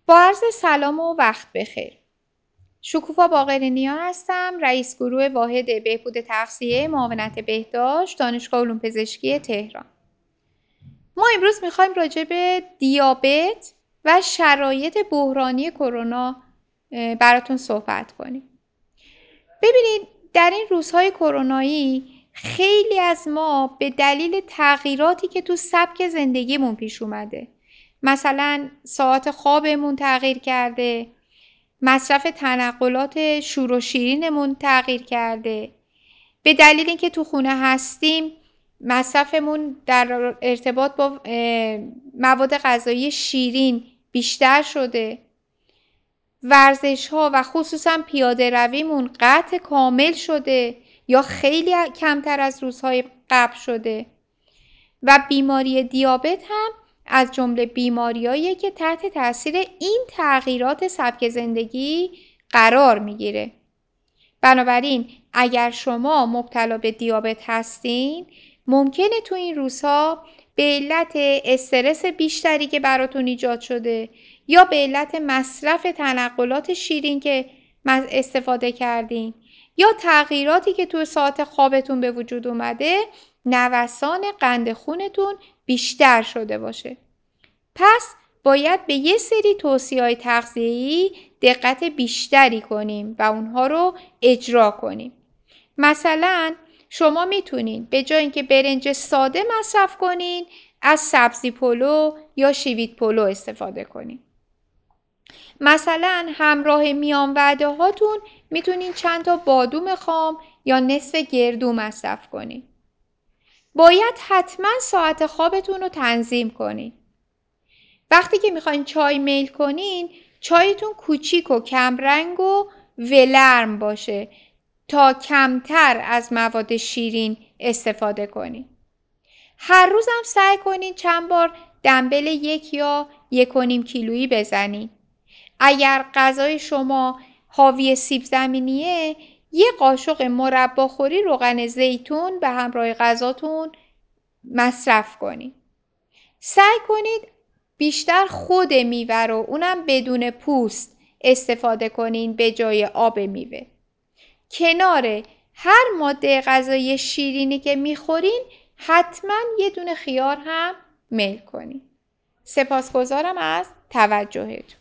با عرض سلام و وقت بخیر. شکوفا باقرنیا هستم، رئیس گروه واحد بهبود تغذیه معاونت بهداشت دانشگاه علوم پزشکی تهران. ما امروز میخوایم راجع به دیابت و شرایط بحرانی کرونا براتون صحبت کنیم. ببینید در این روزهای کرونایی خیلی از ما به دلیل تغییراتی که تو سبک زندگیمون پیش اومده، مثلا ساعت خوابمون تغییر کرده، مصرف تنقلات شور و شیرینمون تغییر کرده، به دلیل اینکه تو خونه هستیم مصرفمون در ارتباط با مواد غذایی شیرین بیشتر شده، ورزش ها و خصوصا پیاده رویمون قطع کامل شده یا خیلی کمتر از روزهای قبل شده و بیماری دیابت هم از جمله بیماریاییه که تحت تاثیر این تغییرات سبک زندگی قرار میگیره. بنابراین اگر شما مبتلا به دیابت هستین ممکنه تو این روزها به علت استرس بیشتری که براتون ایجاد شده یا به علت مصرف تنقلات شیرین که استفاده کردین یا تغییراتی که تو ساعت خوابتون به وجود اومده نوسان قند خونتون بیشتر شده باشه. پس باید به یه سری توصیه‌های تغذیه‌ای دقت بیشتری کنیم و اونها رو اجرا کنیم. مثلا شما میتونین به جای اینکه برنج ساده مصرف کنین از سبزی پلو یا شیوید پلو استفاده کنین. مثلا همراه میان وعده هاتون میتونین چند تا بادوم خام یا نصف گردو مصرف کنین. باید حتما ساعت خوابتون رو تنظیم کنین. وقتی که میخواین چای میل کنین چایتون کوچیک و کمرنگ و ولرم باشه تا کمتر از مواد شیرین استفاده کنین. هر روز هم سعی کنین چند بار دمبل 1 یا 1.5 کیلویی بزنین. اگر غذای شما حاوی سیب زمینیه 1 قاشق مرباخوری روغن زیتون به همراه غذاتون مصرف کنین. سعی کنید بیشتر خود میوه رو اونم بدون پوست استفاده کنین به جای آب میوه. کنار هر ماده غذایی شیرینی که میخورین حتما یه دونه خیار هم میل کنین. سپاسگزارم از توجهتون.